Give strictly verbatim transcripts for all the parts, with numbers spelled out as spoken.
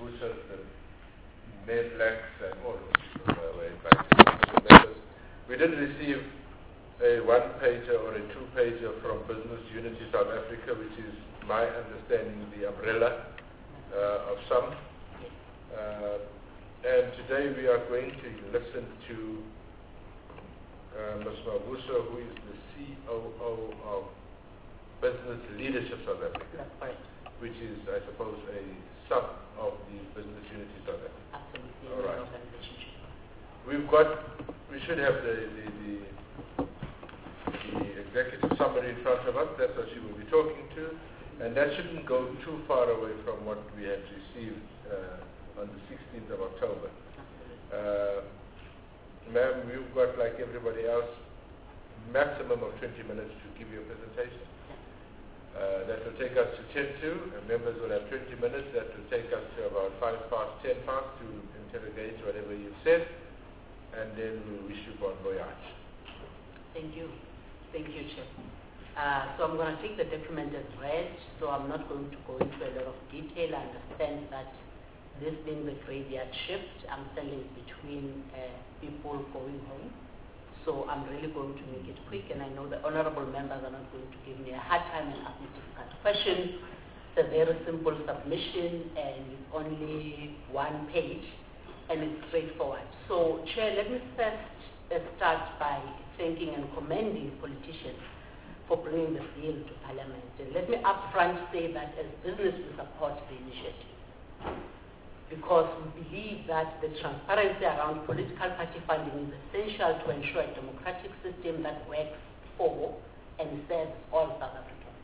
Busa, the Ned Lax, and all those people were, were invited to members. We did receive a one-pager or a two-pager from Business Unity South Africa, which is my understanding the umbrella uh, of some. Uh, and today we are going to listen to uh, Miz Mabuso, who is the C O O of Business Leadership South Africa, which is, I suppose, a sub of the Business Unity South Africa. Absolutely. All right. We've got, we should have the, the, the, the executive summary in front of us. That's what she will be talking to. And that shouldn't go too far away from what we had received uh, on the sixteenth of October. Uh, Ma'am, you've got, like everybody else, maximum of twenty minutes to give your presentation. Uh, that will take us to ten to, and members will have twenty minutes. That will take us to about five past, ten past to interrogate whatever you've said, and then we'll wish you bon voyage. Thank you. Thank you, Chair. Uh, so I'm going to take the document as read, so I'm not going to go into a lot of detail. I understand that this being the graveyard shift, I'm standing between uh, people going home. So I'm really going to make it quick, and I know the honorable members are not going to give me a hard time and ask me difficult questions. It's a very simple submission, and it's only one page, and it's straightforward. So, Chair, let me first uh, start by thanking and commending politicians for bringing the bill to Parliament. And let me upfront say that as business we support the initiative, because we believe that the transparency around political party funding is essential to ensure a democratic system that works for and serves all South Africans.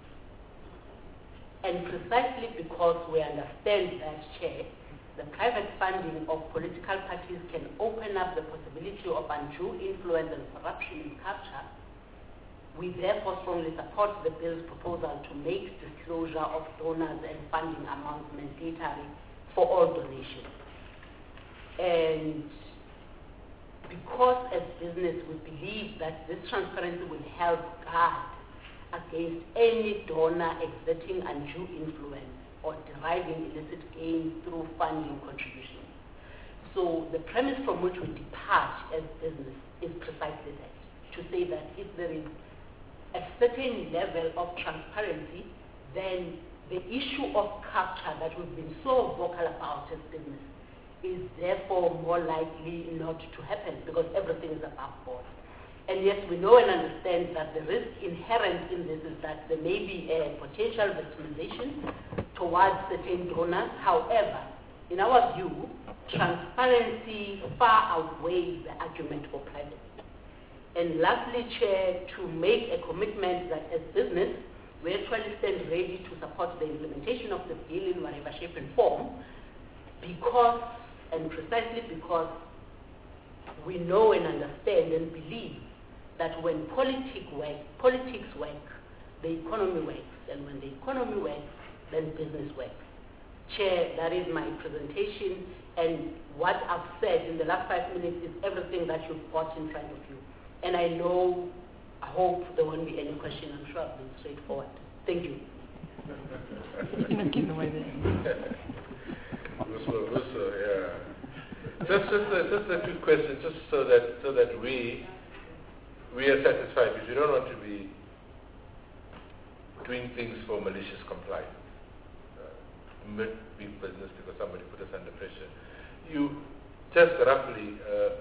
And precisely because we understand that, Chair, the private funding of political parties can open up the possibility of undue influence and corruption in culture, we therefore strongly support the bill's proposal to make disclosure of donors and funding amounts mandatory for all donations. And because as business we believe that this transparency will help guard against any donor exerting undue influence or deriving illicit gain through funding contributions. So the premise from which we depart as business is precisely that, to say that if there is a certain level of transparency, then the issue of culture that we've been so vocal about as business is therefore more likely not to happen, because everything is above board. And yes, we know and understand that the risk inherent in this is that there may be a potential victimization towards certain donors. However, in our view, transparency far outweighs the argument for privacy. And lastly, Chair, to make a commitment that as business, we actually stand ready to support the implementation of the bill in whatever shape and form, because, and precisely because, we know and understand and believe that when politics work, politics work, the economy works, and when the economy works, then business works. Chair, that is my presentation, and what I've said in the last five minutes is everything that you've got in front of you. And I know, I hope there won't be any question. I'm sure I've been straightforward. Thank you. You're not giving away there. yeah. Just, just, a, just a quick question, just so that so that we we are satisfied, because we don't want to be doing things for malicious compliance, uh, big business because somebody put us under pressure. You just roughly. Uh,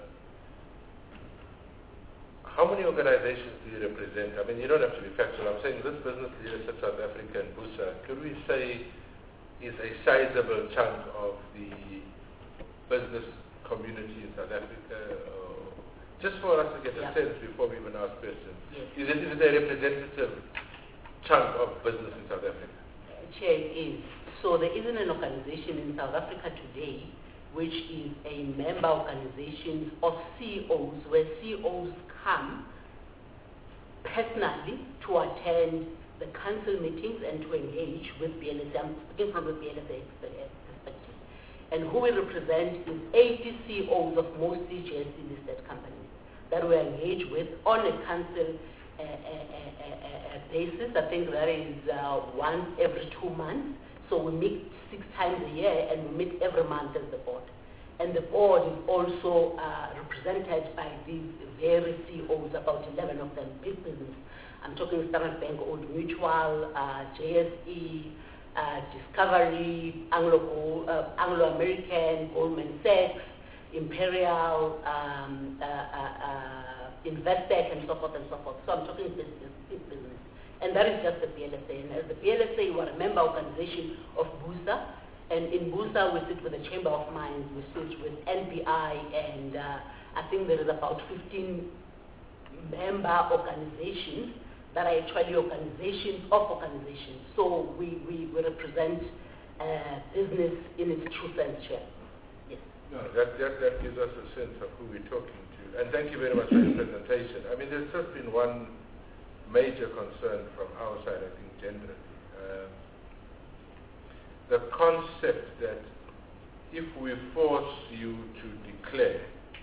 How many organizations do you represent? I mean, you don't have to be factual. I'm saying this Business Leadership South Africa and Busa, could we say is a sizable chunk of the business community in South Africa? Or just for us to get a yeah. sense before we even ask questions. Yes. Is, it, is it a representative chunk of business in South Africa? Chair, it is. So there isn't an organization in South Africa today which is a member organization of C E Os, where C E Os come personally to attend the council meetings and to engage with B L S A. I'm speaking from the B L S A perspective. And who we represent is eighty C E Os of mostly J S E listed companies that we engage with on a council uh, uh, uh, uh, basis. I think that is uh, once every two months. So we meet six times a year and we meet every month as the board. And the board is also uh, represented by these various C E Os, about eleven of them, big business. I'm talking Standard Bank, Old Mutual, uh, J S E, uh, Discovery, Anglo, uh, Anglo-American, Goldman Sachs, Imperial, um, uh, uh, uh, Investec, and so forth and so forth. So I'm talking business, big business. And that is just the P L S A. And as the P L S A, we're a member organization of BUSA. And in BUSA, we sit with the Chamber of Mines, we sit with N P I, and uh, I think there is about fifteen member organizations that are actually organizations of organizations. So we, we, we represent uh, business in its true sense here. Yes. No, that, that, that gives us a sense of who we're talking to. And thank you very much for your presentation. I mean, there's just been one major concern from our side, I think, generally. Uh, the concept that if we force you to declare,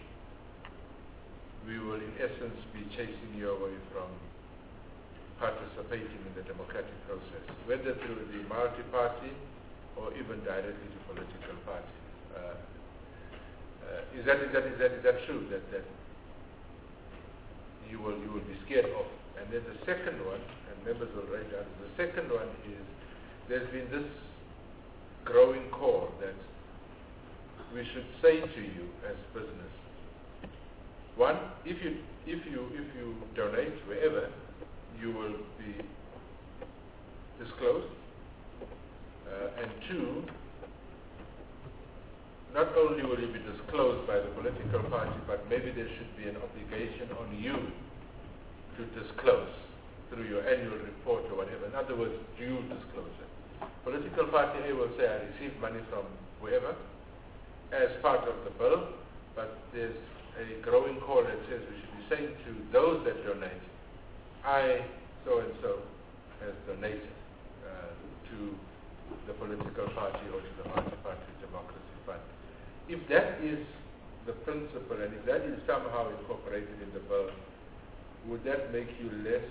we will in essence be chasing you away from participating in the democratic process, whether through the multi-party or even directly to political parties. Uh, uh, is, that, is, that, is, that, is that true, that, that you, will, you will be scared of? And then the second one, and members will write down, the second one is there's been this growing call that we should say to you as business, one, if you if you if you donate wherever, you will be disclosed, uh, and two, not only will you be disclosed by the political party, but maybe there should be an obligation on you to disclose through your annual report or whatever. In other words, due disclosure. Political party A will say, I received money from whoever as part of the bill, but there's a growing call that says we should be saying to those that donate, I, so-and-so, has donated uh, to the political party or to the multi-party democracy fund. If that is the principle, and if that is somehow incorporated in the bill, would that make you less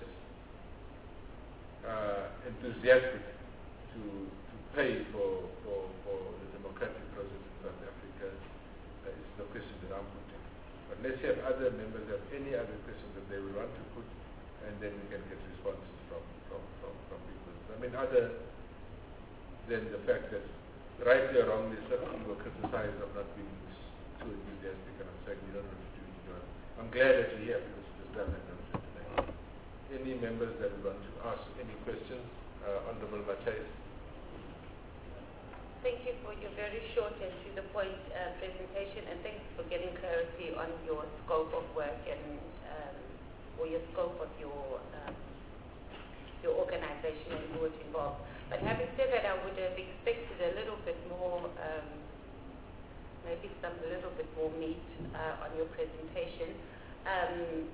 uh, enthusiastic to, to pay for, for, for the democratic process in South Africa? Uh, is the question that I'm putting. Unless you have other members have any other questions that they will want to put, and then we can get responses from, from, from, from people. I mean, other than the fact that rightly or wrongly, certain people criticize of not being too enthusiastic, and I'm saying you don't have to do it. You don't. I'm glad that you're here because you just done that today. Any members that would want to ask any questions? Uh, Honorable Matthias. Thank you for your very short and to the point uh, presentation, and thanks for getting clarity on your scope of work and um, or your scope of your um, your organization and who is involved. But having said that, I would have expected a little bit more, um, maybe some a little bit more meat uh, on your presentation, um,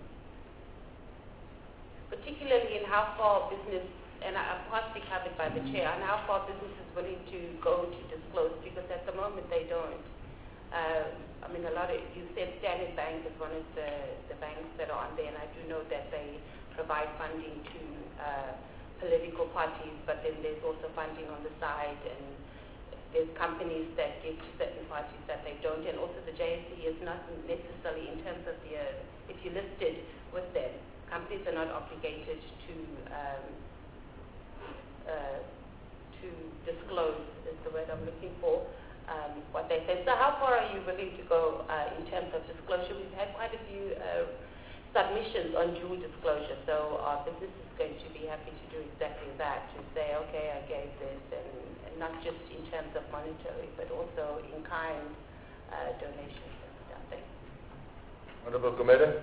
particularly in how far business. And I'm partly covered by the chair, on how far business is willing to go to disclose, because at the moment they don't. Uh, I mean, a lot of, you said Standard Bank is one of the, the banks that are on there, and I do know that they provide funding to uh, political parties, but then there's also funding on the side, and there's companies that give to certain parties that they don't, and also the J S E is not necessarily, in terms of the, uh, if you listed with them, companies are not obligated to um, Uh, to disclose is the word I'm looking for, um, what they say. So how far are you willing to go uh, in terms of disclosure? We've had quite a few uh, submissions on dual disclosure, so our business is going to be happy to do exactly that, to say, okay, I gave this, and, and not just in terms of monetary, but also in kind uh, donations and stuff. Thanks. Honorable Gumede.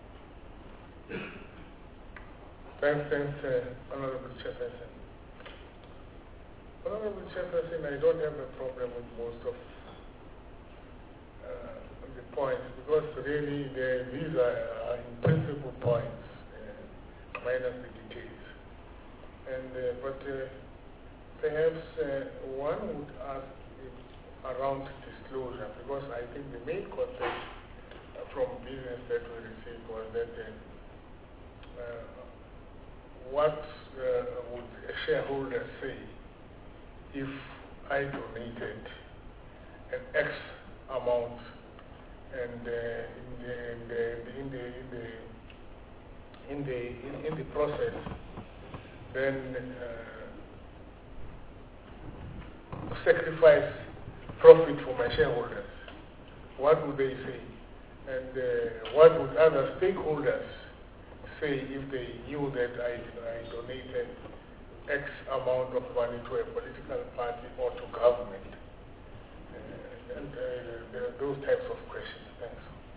Thanks, thanks, uh, Honorable Chairperson. Honorable Chairperson, I don't have a problem with most of uh, the points, because really the, these are, are in principle points, uh, minus the details. And, uh, but uh, perhaps uh, one would ask uh, around disclosure, because I think the main concept uh, from business that we received was that uh, uh, what uh, would a shareholder say if I donated an X amount and uh, in the in the in the in the in the, in, in the process, then uh, sacrifice profit for my shareholders, what would they say? And uh, what would other stakeholders say if they knew that I, I donated X amount of money to a political party or to government? Uh, and uh, there are those types of questions. Thanks.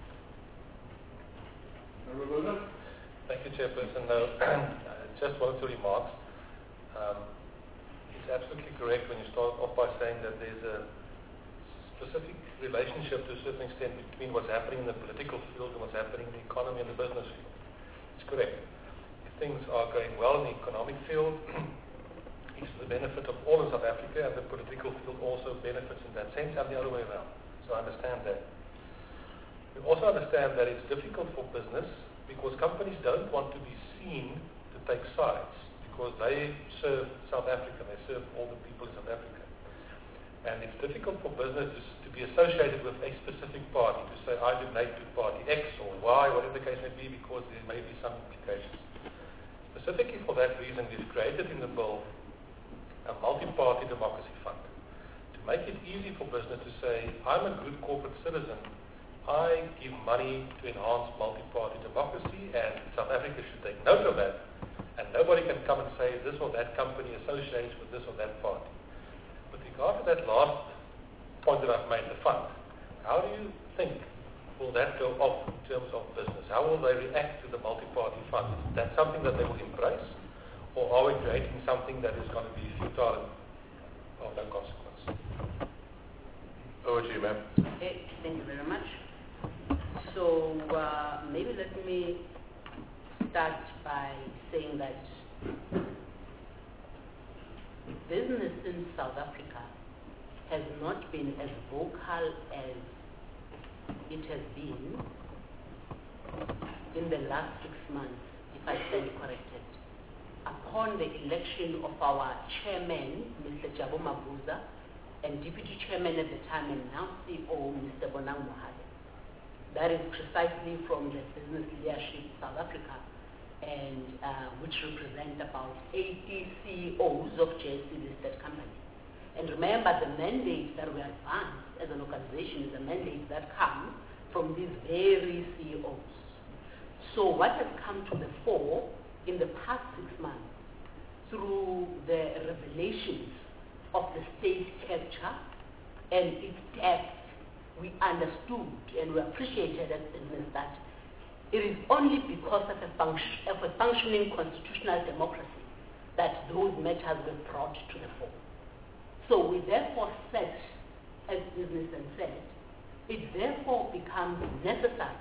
Thank you, Chairperson. No, just one or two remarks. Um, it's absolutely correct when you start off by saying that there's a specific relationship to a certain extent between what's happening in the political field and what's happening in the economy and the business field. It's correct. If things are going well in the economic field, it's to the benefit of all in South Africa, and the political field also benefits in that sense, and the other way around. So I understand that. We also understand that it's difficult for business because companies don't want to be seen to take sides because they serve South Africa, they serve all the people in South Africa. And it's difficult for businesses to be associated with a specific party, to say, I donate to party X or Y, whatever the case may be, because there may be some implications. Specifically for that reason, we've created in the bill a multi-party democracy fund to make it easy for business to say, I'm a good corporate citizen, I give money to enhance multi-party democracy, and South Africa should take note of that, and nobody can come and say this or that company associates with this or that party. With regard to that last point that I've made, the fund, how do you think will that go off in terms of business? How will they react to the multi-party fund? Is that something that they will embrace? Or are we creating something that is going to be futile and of no consequence? Over to you, ma'am. Okay, thank you very much. So uh, maybe let me start by saying that business in South Africa has not been as vocal as it has been in the last six months, if I stand corrected, upon the election of our chairman, Mister Jabu Mabuza, and deputy chairman at the time and now C E O, Mister Bonang Mohale. That is precisely from the business leadership South Africa, and uh, which represent about eighty C E Os of J S E listed companies. And remember, the mandate that we advance as an organization is a mandate that comes from these very C E Os. So what has come to the fore in the past six months through the revelations of the state capture and its depth, we understood and we appreciated as business that it is only because of a, function, of a functioning constitutional democracy that those matters were brought to the fore. So we therefore said, as business and said, it therefore becomes necessary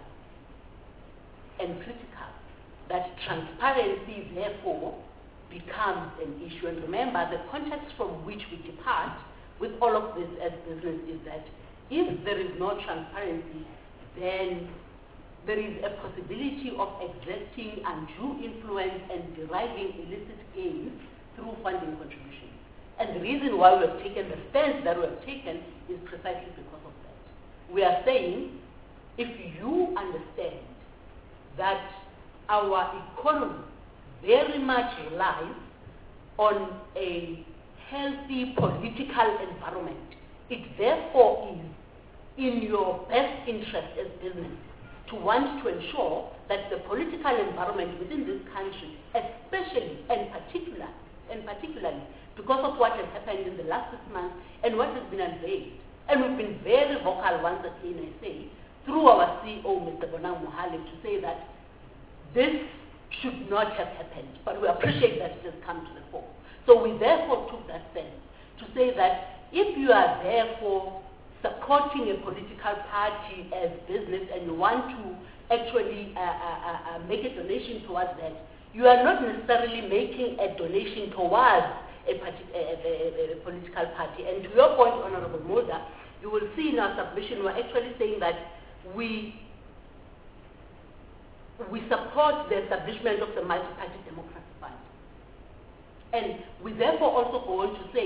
and critical that transparency therefore becomes an issue. And remember, the context from which we depart with all of this as business is that if there is no transparency, then there is a possibility of exerting undue influence and deriving illicit gains through funding contributions. And the reason why we have taken the stance that we have taken is precisely because of that. We are saying, if you understand that our economy very much relies on a healthy political environment, it therefore is in your best interest as business to want to ensure that the political environment within this country, especially and particular, and particularly because of what has happened in the last six months and what has been unveiled, and we've been very vocal once again, I say, through our C E O, Mister Bonang Mohale, to say that this should not have happened, but we appreciate that it has come to the fore. So we therefore took that stance to say that if you are therefore supporting a political party as business and you want to actually uh, uh, uh, make a donation towards that, you are not necessarily making a donation towards a, party, a, a, a, a political party. And to your point, Honorable Mulder, you will see in our submission, we're actually saying that we we support the establishment of the multi-party democracy fund. And we therefore also go on to say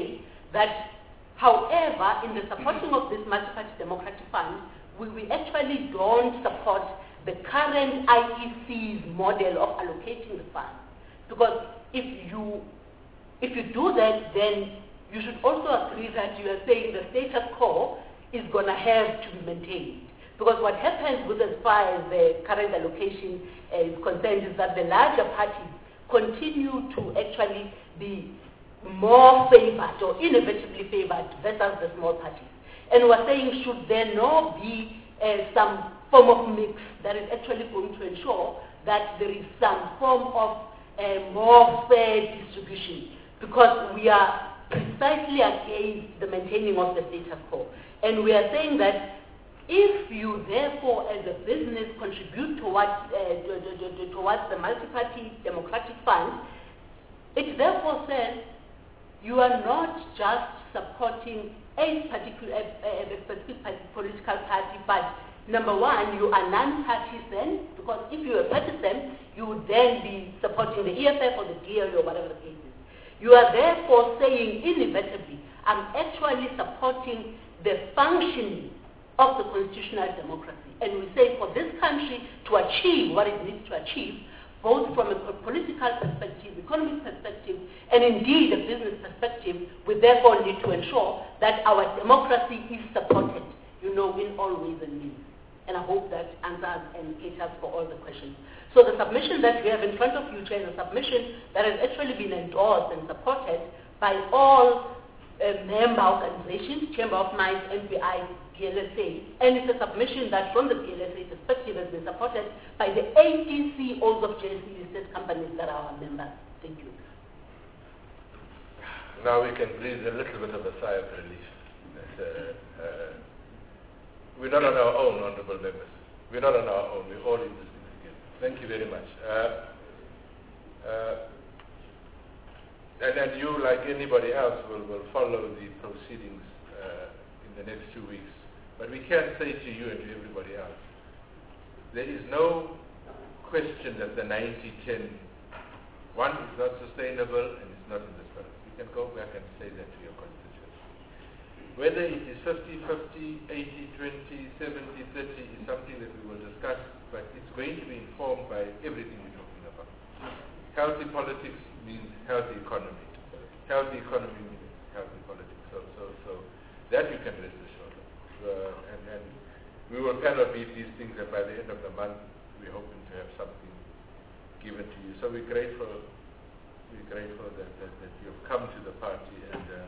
that, however, in the supporting of this multi-party democratic fund, we, we actually don't support the current I E C's model of allocating the fund. Because if you, if you do that, then you should also agree that you are saying the status quo is going to have to be maintained. Because what happens with as far as the current allocation uh, is concerned is that the larger parties continue to actually be more favored or inevitably favored versus the small parties. And we're saying, should there not be uh, some form of mix that is actually going to ensure that there is some form of uh, more fair distribution, because we are precisely against the maintaining of the status quo. And we are saying that if you therefore as a business contribute towards, uh, towards the multi-party democratic fund, it therefore says you are not just supporting a particular, a, a specific political party, but number one, you are non-partisan, because if you are partisan, you would then be supporting the E F F or the D L or whatever the case is. You are therefore saying inevitably, I'm actually supporting the functioning of the constitutional democracy. And we say for this country to achieve what it needs to achieve, both from a political perspective, economic perspective, and indeed a business perspective, we therefore need to ensure that our democracy is supported, you know, in all ways and means. And I hope that answers and caters for all the questions. So the submission that we have in front of you today is a submission that has actually been endorsed and supported by all uh, member organizations, Chamber of Mines, N P I, P L S A, and it's a submission that from the P L S A perspective has been supported by the eighteen C E Os of J S E listed companies that are our members. Thank you. Now we can breathe a little bit of a sigh of relief. That, uh, uh, we're not on our own, honorable members. We're not on our own. We're all in this thing together. Thank you very much. Uh, uh, and then you, like anybody else, will, will follow the proceedings uh, in the next two weeks. But we can say to you and to everybody else, there is no question that the ninety ten, one, is not sustainable and it's not in the spirit. You can go back and say that to your constituents. Whether it is fifty fifty, eighty twenty, seventy thirty is something that we will discuss, but it's going to be informed by everything we're talking about. Healthy politics means healthy economy. Healthy economy means healthy politics. So, so, so that you can rest assured of. Uh, and, and we will cannot beat these things, and by the end of the month, we're hoping to have something given to you. So we're grateful, we're grateful that, that, that you've come to the party, and uh,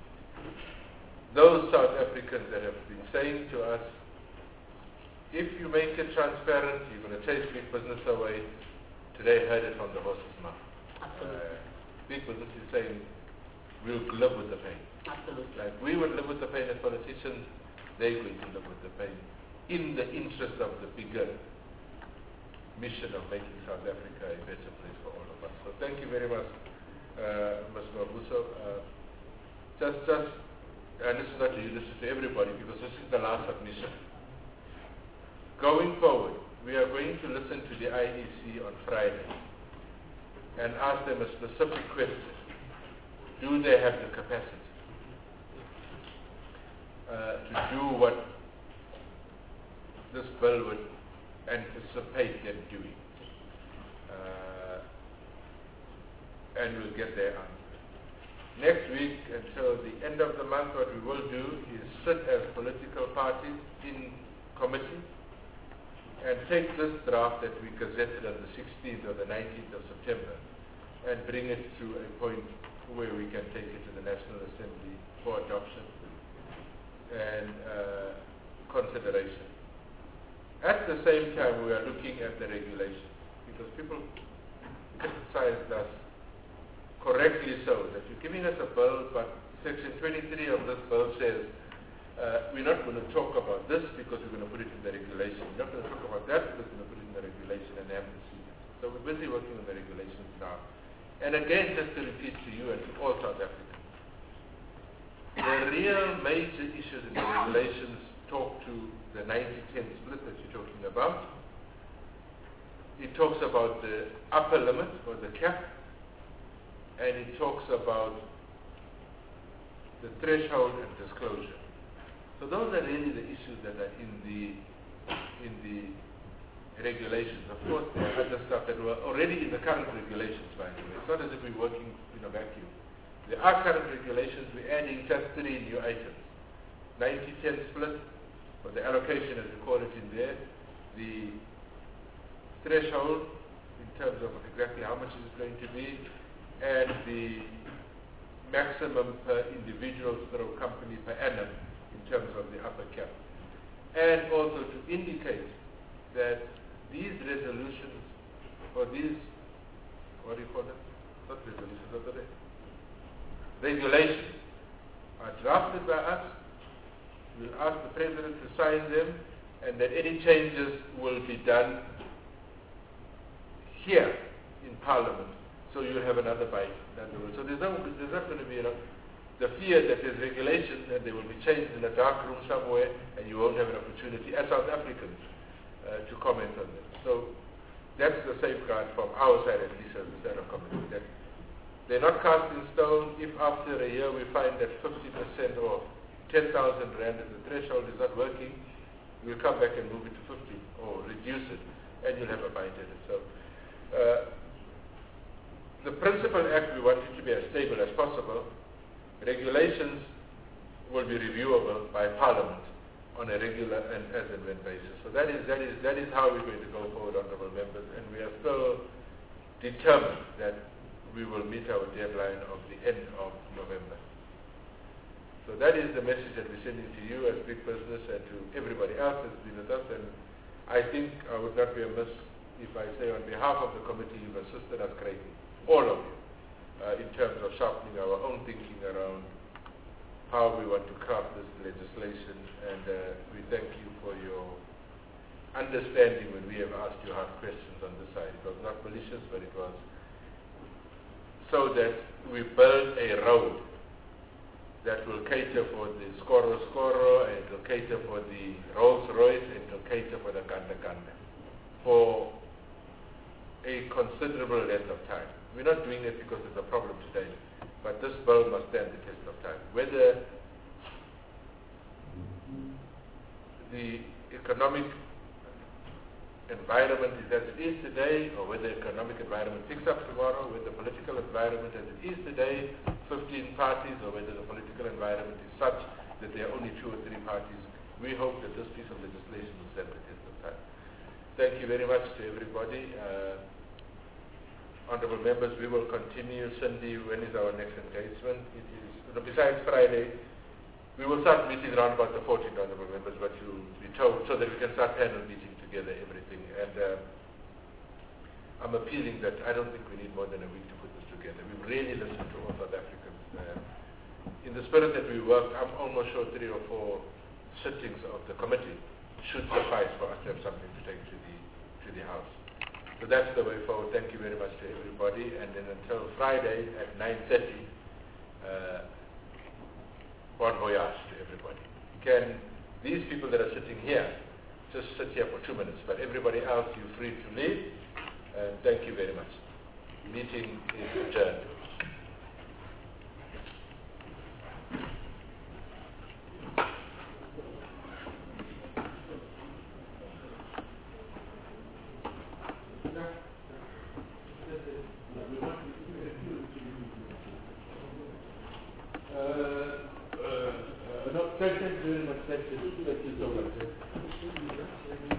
those South Africans that have been saying to us, if you make it transparent, you're going to chase big business away. Today heard it from the horse's mouth. Uh, big business is saying, we'll live with the pain. Absolutely. Like we would live with the pain as politicians, they're going to live with the pain in the interest of the bigger mission of making South Africa a better place for all of us. So thank you very much, uh, Mister Mabuso. Uh, just, just, and this is not to you, this is to everybody, because this is the last submission. Going forward, we are going to listen to the I E C on Friday and ask them a specific question. Do they have the capacity uh, to do what this bill would anticipate them doing? Uh, and we'll get their answer. Next week, until the end of the month, what we will do is sit as political parties in committee and take this draft that we gazetted on the sixteenth or the nineteenth of September and bring it to a point where we can take it to the National Assembly for adoption and uh, consideration. At the same time, we are looking at the regulations, because people criticized us, correctly so, that you're giving us a bill, but Section twenty-three of this bill says uh, we're not going to talk about this because we're going to put it in the regulation. We're not going to talk about that because we're going to put it in the regulation and have procedures. So we're busy working on the regulations now. And again, just to repeat to you and to all South Africans, the real major issues in the regulations talk to the ninety ten split that you're talking about. It talks about the upper limit or the cap, and it talks about the threshold and disclosure. So those are really the issues that are in the in the regulations. Of course, there are other stuff that were already in the current regulations, by the way. It's not as if we're working in a vacuum. There are current regulations. We're adding just three new items. ninety ten split, or the allocation as we call it in there, the threshold in terms of exactly how much is it going to be, and the maximum per individual sort of company per annum in terms of the upper cap. And also to indicate that these resolutions, or these, what do you call them? Not resolutions, what are they? Regulations are drafted by us. We'll ask the President to sign them, and that any changes will be done here in Parliament. So you'll have another bite. In other words. So there's, no, there's not going to be enough. The fear that there's regulations and they will be changed in a dark room somewhere, and you won't have an opportunity as South Africans uh, to comment on them. So that's the safeguard from our side, at least as the Senate Committee. That they're not cast in stone. If after a year we find that fifty percent or ten thousand rand as the threshold is not working, we'll come back and move it to fifty or reduce it, and you'll have a bite at it. So uh, the principal act, we want it to be as stable as possible. Regulations will be reviewable by Parliament on a regular and as and when basis. So that is, that is, that is how we're going to go forward, honourable members, and we are still determined that we will meet our deadline of the end of November. So that is the message that we're sending to you as big business and to everybody else that's been with us. And I think I would not be amiss if I say on behalf of the committee, you've assisted us greatly, all of you, uh, in terms of sharpening our own thinking around how we want to craft this legislation. And uh, we thank you for your understanding when we have asked you hard questions on this side. It was not malicious, but it was so that we build a road that will cater for the Skoro Skoro, and it will cater for the Rolls Royce, and it will cater for the Ganda Ganda for a considerable length of time. We're not doing it because there's a problem today, but this bill must stand the test of time. Whether the economic environment is as it is today, or whether the economic environment picks up tomorrow, whether the political environment as it is today, fifteen parties, or whether the political environment is such that there are only two or three parties, we hope that this piece of legislation will stand the test of time. Thank you very much to everybody. Uh, Honourable members, we will continue. Cindy, when is our next engagement? It is, besides Friday, we will start meeting around about the fourteenth, honourable members, but you'll be told, so that we can start panel meeting together, everything. And uh, I'm appealing that I don't think we need more than a week to put this together. We've really listened to all South Africans. Uh, in the spirit that we worked, I'm almost sure three or four sittings of the committee should suffice for us to have something to take to the, to the House. So that's the way forward. Thank you very much to everybody. And then until Friday at nine thirty, uh, bon voyage to everybody. Can these people that are sitting here just sit here for two minutes, but everybody else, you're free to leave. And thank you very much. Meeting is adjourned. Thank you very much. Thank you. Thank you so much.